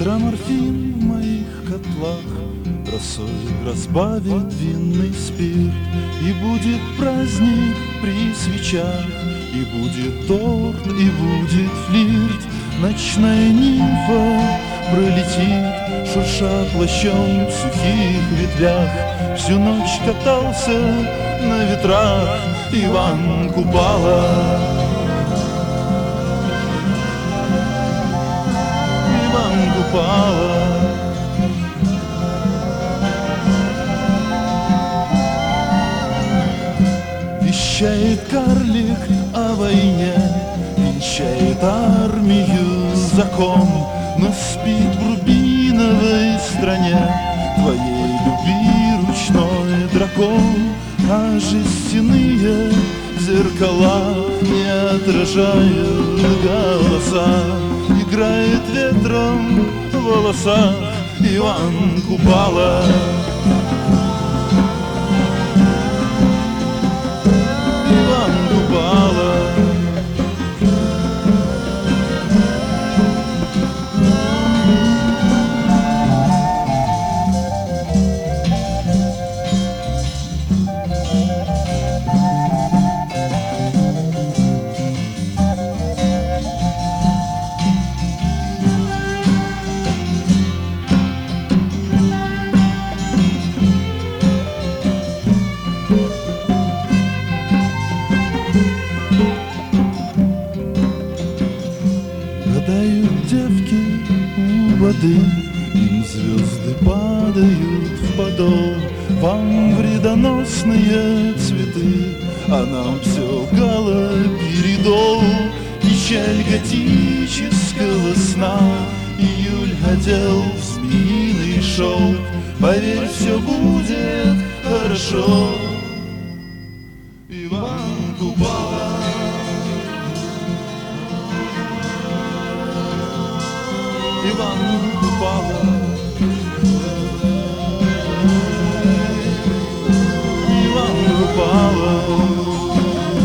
Гидроморфин в моих котлах росой разбавит винный спирт. И будет праздник при свечах, и будет торт, и будет флирт. Ночная нимфа пролетит, шурша плащом в сухих ветвях. Всю ночь катался на ветрах Иван Купала. Иван Купала. Вещает карлик о войне, венчает армию закон, но спит в рубиновой стране твоей любви ручной дракон. А жестяные зеркала не отражают голоса. Играет ветром в волосах Иван Купала. Иван Купала. Гадают девки у воды, им звезды падают в подол. Вам вредоносные цветы, а нам все галоперидол. Печаль готического сна, июль одел в змеиный шелк. Поверь, все будет хорошо. Иван Купала. Иван Купала. Иван Купала.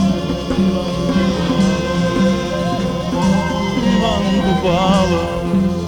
Иван Купала.